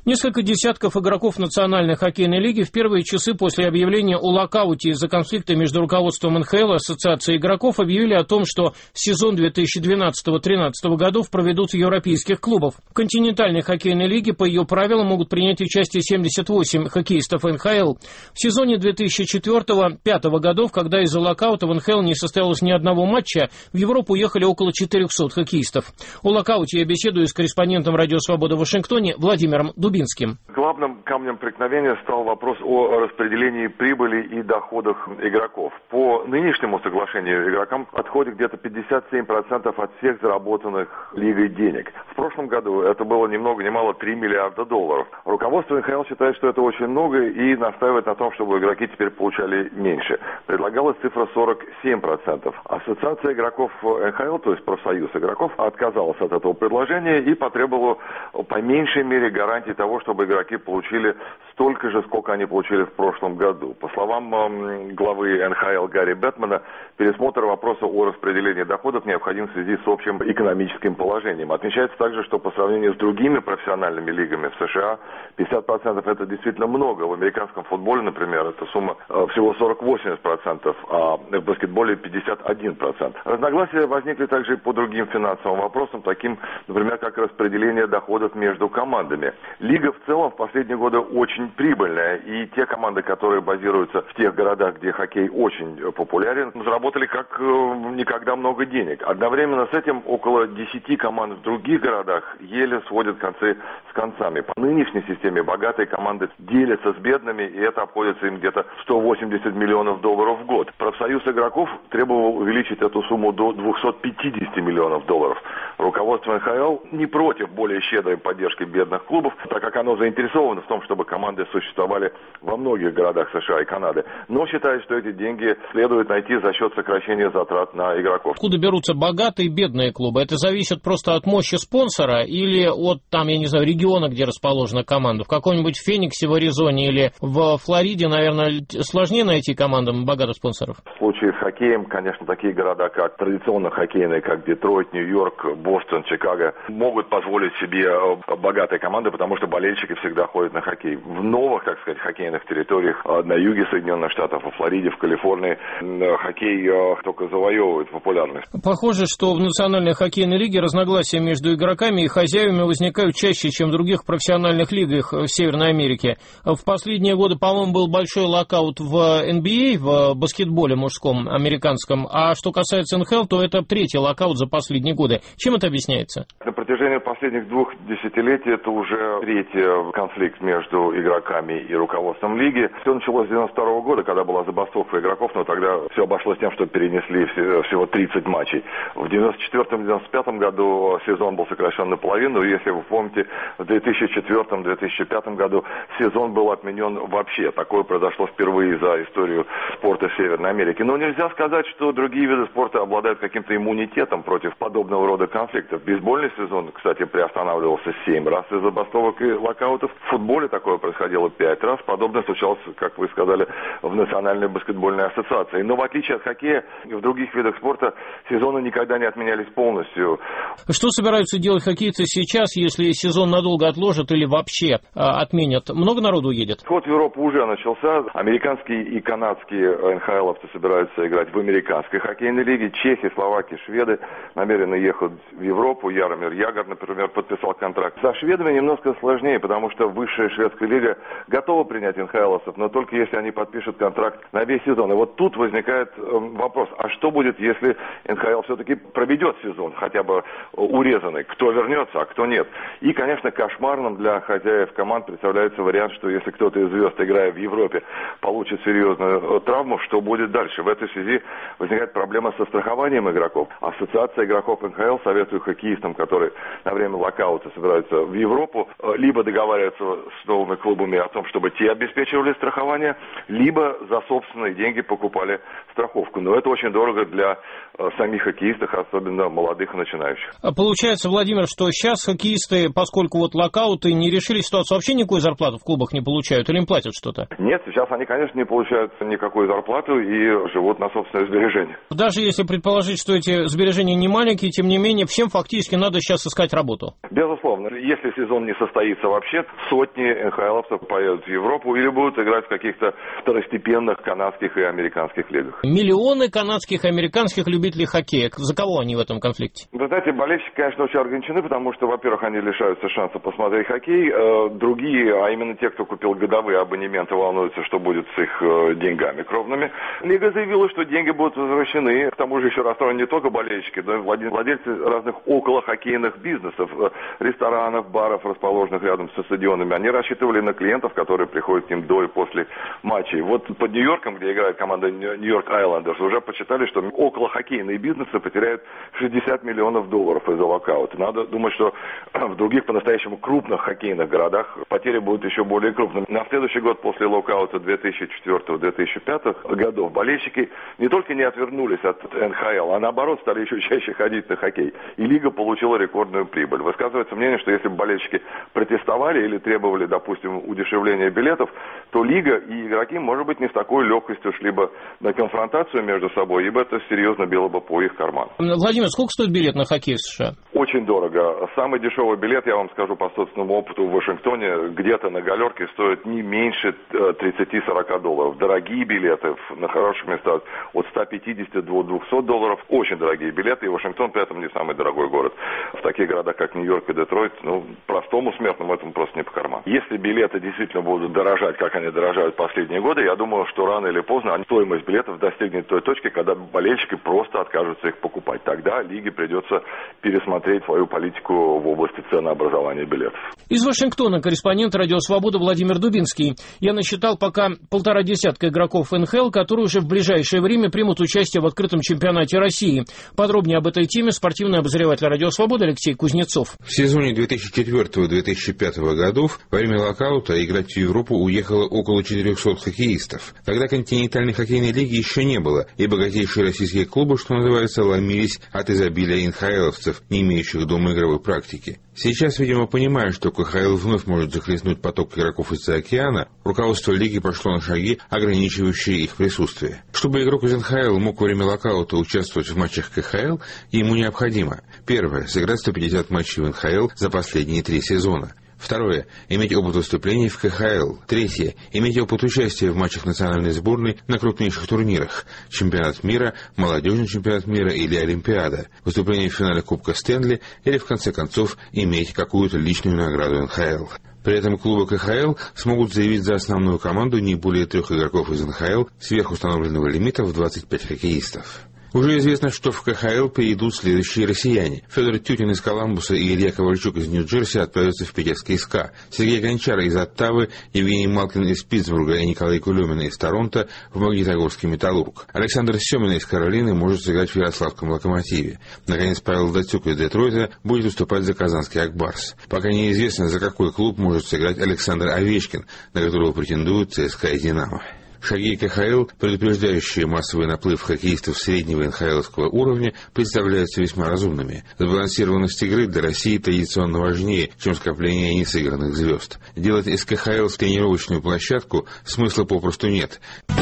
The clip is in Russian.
Несколько десятков игроков Национальной хоккейной лиги в первые часы после объявления о локауте из-за конфликта между руководством НХЛ и Ассоциацией игроков объявили о том, что сезон 2012-2013 годов проведут в европейских клубах. В континентальной хоккейной лиге по ее правилам могут принять участие 78 хоккеистов НХЛ. В сезоне 2004-2005 годов, когда из-за локаута в НХЛ не состоялось ни одного матча, в Европу уехали около 400 хоккеистов. О локауте я беседую с корреспондентом «Радио Свобода» в Вашингтоне Владимиром Дубинским. Главным камнем преткновения стал вопрос о распределении прибыли и доходах игроков. По нынешнему соглашению игрокам отходит где-то 57% от всех заработанных лигой денег. В прошлом году это было ни много ни мало 3 миллиарда долларов. Руководство НХЛ считает, что это очень много и настаивает на том, чтобы игроки теперь получали меньше. Предлагалась цифра 47%. Ассоциация игроков НХЛ, то есть профсоюз игроков, отказалась от этого предложения и потребовала по меньшей мере гарантии того, чтобы игроки получили столько же, сколько они получили в прошлом году. По словам главы НХЛ Гарри Беттмана, пересмотр вопроса о распределении доходов необходим в связи с общим экономическим положением. Отмечается также, что по сравнению с другими профессиональными лигами в США 50% это действительно много. В американском футболе, например, эта сумма всего 40-80%, а в баскетболе 51%. Разногласия возникли также и по другим финансовым вопросам, таким, например, как распределение доходов между командами. Лига в целом в последние годы очень прибыльная, и те команды, которые базируются в тех городах, где хоккей очень популярен, заработали как никогда много денег. Одновременно с этим около 10 команд в других городах еле сводят концы с концами. По нынешней системе богатые команды делятся с бедными, и это обходится им где-то 180 миллионов долларов в год. Профсоюз игроков требовал увеличить эту сумму до 250 миллионов долларов. Руководство НХЛ не против более щедрой поддержки бедных клубов, так как оно заинтересовано в том, чтобы команды существовали во многих городах США и Канады, но считает, что эти деньги следует найти за счет сокращения затрат на игроков. Откуда берутся богатые и бедные клубы? Это зависит просто от мощи спонсора или от, там, я не знаю, региона, где расположена команда? В каком-нибудь Фениксе в Аризоне или в Флориде, наверное, сложнее найти командам богатых спонсоров? В случае с хоккеем, конечно, такие города, как традиционно хоккейные, как Детройт, Нью-Йорк, Бостон, Чикаго, могут позволить себе богатые команды, потому что болельщики всегда ходят на хоккей. В новых, так сказать, хоккейных территориях на юге Соединенных Штатов, во Флориде, в Калифорнии, хоккей только завоевывает популярность. Похоже, что в Национальной хоккейной лиге разногласия между игроками и хозяевами возникают чаще, чем в других профессиональных лигах в Северной Америке. В последние годы, по-моему, был большой локаут в NBA, в баскетболе мужском, американском. А что касается НХЛ, то это третий локаут за последние годы. Чем это объясняется? На протяжении последних 2 десятилетий это уже третий конфликт между игроками и руководством лиги. Все началось с 92 года, когда была забастовка игроков, но тогда все обошлось тем, что перенесли всего 30 матчей. В 94-95 году сезон был сокращен наполовину, и если вы помните, в 2004-2005 году сезон был отменен вообще. Такое произошло впервые за историю спорта в Северной Америке. Но нельзя сказать, что другие виды спорта обладают каким-то иммунитетом против подобного рода конфликтов. Бейсбольный сезон, кстати, приостанавливался 7 раз из забастовок и локаутов. В футболе такое происходило 5 раз. Подобное случалось, как вы сказали, в Национальной баскетбольной ассоциации. Но в отличие от хоккея, в других видах спорта сезоны никогда не отменялись полностью. Что собираются делать хоккейцы сейчас, если сезон надолго отложат или вообще отменят? Много народу уедет? Ход в Европу уже начался. Американские и канадские НХЛовцы собираются играть в американской хоккейной лиге. Чехи, словаки, шведы намерены ехать в Европу. Яромир Ягор, например, подписал контракт. Со шведами немножко сложнее, потому что высшая шведская лига готова принять НХЛовцев, но только если они подпишут контракт на весь сезон. И вот тут возникает вопрос, а что будет, если НХЛ все-таки проведет сезон, хотя бы урезанный? Кто вернется, а кто нет? И, конечно, кошмарным для хозяев команд представляется вариант, что если кто-то из звезд, играя в Европе, получит серьезную травму, что будет дальше? В этой связи возникает проблема со страхованием игроков. Ассоциация игроков НХЛ советует хоккеистам, которые на время локаута собираются в Европу, либо договариваться с новыми клубами о том, чтобы те обеспечивали страхование, либо за собственные деньги покупали страховку. Но это очень дорого для самих хоккеистов, особенно молодых и начинающих. Получается, Владимир, что сейчас хоккеисты, поскольку вот локауты, не решили ситуацию, вообще никакой зарплаты в клубах не получают или им платят что-то? Нет, сейчас они, конечно, не получают никакую зарплату и живут на собственные сбережения. Даже если предположить, что эти сбережения не маленькие, тем не менее, всем фактически надо сейчас искать работу. Безусловно. Если сезон не состоится вообще, сотни НХЛовцев поедут в Европу или будут играть в каких-то второстепенных канадских и американских лигах. Миллионы канадских и американских любителей хоккея. За кого они в этом конфликте? Вы знаете, болельщики, конечно, очень огорчены, потому что, во-первых, они лишаются шанса посмотреть хоккей. Другие, а именно те, кто купил годовые абонементы, волнуются, что будет с их деньгами кровными. Лига заявила, что деньги будут возвращены. К тому же еще расстроены не только болельщики, но и владельцы разных околохоккейных бизнесов, ресторанов, баров, расположенных рядом со стадионами. Они рассчитывали на клиентов, которые приходят к ним до и после матчей. Вот под Нью-Йорком, где играет команда Нью-Йорк Айлендерс, уже посчитали, что околохоккейные бизнесы потеряют $60 миллионов из-за локаута. Надо думать, что в других по-настоящему крупных хоккейных городах потери будут еще более крупными. На следующий год после локаута 2004-2005 годов болельщики не только не отвернулись от НХЛ, а наоборот стали еще чаще ходить на хоккей. И лига получила рекордную прибыль. Высказывается мнение, что если бы болельщики протестовали или требовали, допустим, удешевления билетов, то лига и игроки, может быть, не с такой легкостью шли бы на конфронтацию между собой, ибо это серьезно било бы по их карману. Владимир, сколько стоит билет на хоккей в США? Очень дорого. Самый дешевый билет, я вам скажу по собственному опыту, в Вашингтоне где-то на галерке стоит не меньше $30-40. Дорогие билеты на хороших местах от $150 до $200. Очень дорогие билеты, и Вашингтон при этом не самый дорогой город. В таких городах, как Нью-Йорк и Детройт, простому смертному этому просто не по карману. Если билеты действительно будут дорожать, как они дорожают последние годы, я думаю, что рано или поздно стоимость билетов достигнет той точки, когда болельщики просто откажутся их покупать. Тогда лиге придется пересмотреть свою политику в области ценообразования билетов. Из Вашингтона корреспондент «Радио Свобода» Владимир Дубинский. Я насчитал пока 1,5 десятка игроков НХЛ, которые уже в ближайшее время примут участие в открытом чемпионате России. Подробнее об этой теме спортивный обозреватель «Радио Свобода» Алексей Кузнецов. В сезоне 2004-2005 годов во время локаута играть в Европу уехало около 400 хоккеистов. Тогда континентальной хоккейной лиги еще не было, и богатейшие российские клубы, что называется, ломились от изобилия НХЛовцев, не имеющих дома игровой практики. Сейчас, видимо, понимая, что КХЛ вновь может захлестнуть поток игроков из-за океана, руководство лиги пошло на шаги, ограничивающие их присутствие. Чтобы игрок из НХЛ мог во время локаута участвовать в матчах КХЛ, ему необходимо: первое, сыграть 150 матчей в НХЛ за последние 3 сезона. Второе. Иметь опыт выступлений в КХЛ. Третье. Иметь опыт участия в матчах национальной сборной на крупнейших турнирах. Чемпионат мира, молодежный чемпионат мира или Олимпиада. Выступление в финале Кубка Стэнли или, в конце концов, иметь какую-то личную награду НХЛ. При этом клубы КХЛ смогут заявить за основную команду не более 3 игроков из НХЛ сверх установленного лимита в 25 хоккеистов. Уже известно, что в КХЛ перейдут следующие россияне. Федор Тютин из Коламбуса и Илья Ковальчук из Нью-Джерси отправятся в питерский СКА. Сергей Гончар из Оттавы, Евгений Малкин из Питтсбурга и Николай Кулемин из Торонто в Магнитогорский Металлург. Александр Семин из Каролины может сыграть в Ярославском Локомотиве. Наконец, Павел Датюк из Детройта будет выступать за Казанский Акбарс. Пока неизвестно, за какой клуб может сыграть Александр Овечкин, на которого претендуют ЦСКА и Динамо. Шаги КХЛ, предупреждающие массовый наплыв хоккеистов среднего НХЛовского уровня, представляются весьма разумными. Сбалансированность игры для России традиционно важнее, чем скопление несыгранных звезд. Делать из КХЛ тренировочную площадку смысла попросту нет.